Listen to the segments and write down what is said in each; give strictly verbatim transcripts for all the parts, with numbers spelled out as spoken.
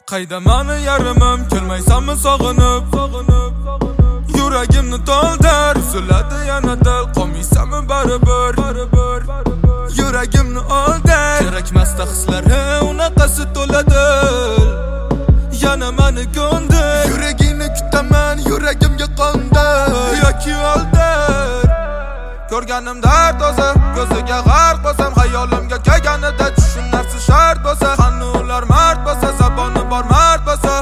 Qayda mani yarimim, kelmaysanmi sog'inib, sog'inib, yuragimni to'ldir, uziladi yana dil, qolmaysanmi baribir, baribir, yuragimni oldir, kerakmasda hislari unaqasi to'ladi, yana mani ko'ndir, yuragingni kutaman, yuragimga qondir, yoki oldir, ko'rganim dard o'zi, ko'ziga g'arq bo'lsam, xayolimga kelganida tushun narsa shart bo'lsa, qani ular mard bo'lsa, zaboni bor mard bo'lsa,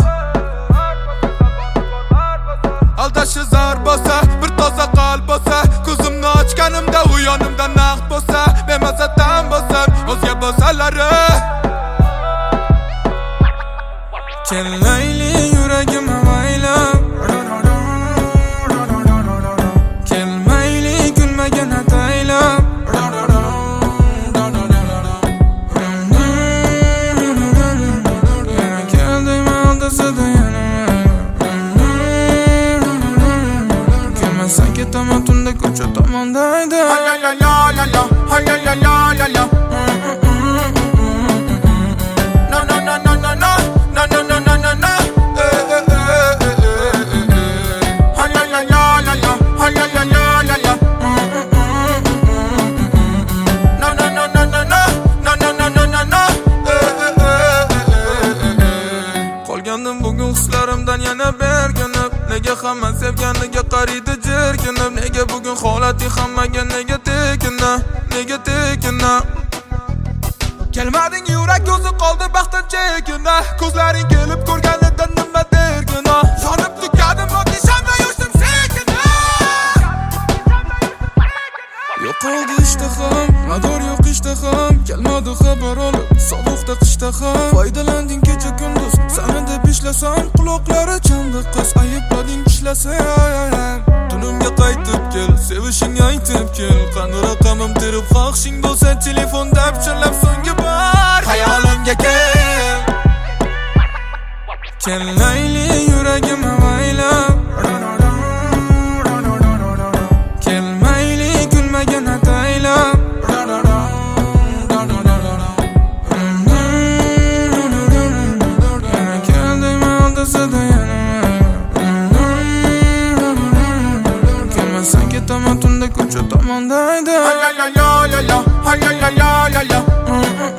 aldashi zar bo'lsa, bir toza qalb bo'lsa, ko'zimni ochganimda u yonimda naqd bo'lsa, bemazadan bo'lsin, o'zga bo'lsalari kellayli yuragim avaylab, kelmayli kulmagan ataylab, keldim aldasada yana kelmasan ketaman tunda ko'cha tomondaydi. Hayalalala, hayalalala. No no no no no no, no no no no no no. Hayalalala, hayalalala. No no no no no no, no no no no no no. Qolgandim bugun hislarimdan yana berkinib, nega hamma sevganiga qariydi jerkinib, nega bugun holating hammaga nega tekina, nega tekina. Kelmading yurak ko'zi qoldi baxtdan chekina, ko'zlaring kelib ko'rganida nima dergina, yonib tugadim oddiy shamda yoshdim sekina. Yo'qoldi ishtaham, mador yo'q ishtaham, kelmadi xabar olib, sovuqda qishtaham, foydalanding kecha kunduz, sana deb ishlasam, quloqlari chaldi qiz, ayiblading ishlasam, tunimga qaytib kel, sevishingni aytib kel, qani raqamim terib xohishing bo'lsa, telefonda pichirlab so'nggi bor xayolimga kel, kellayli yuragim avaylab, kelmayli kulmagan ataylab, keldim aldasada yana kelmasan ketaman tunda ko'cha tomondaydi. Hayalalala, hayalalala.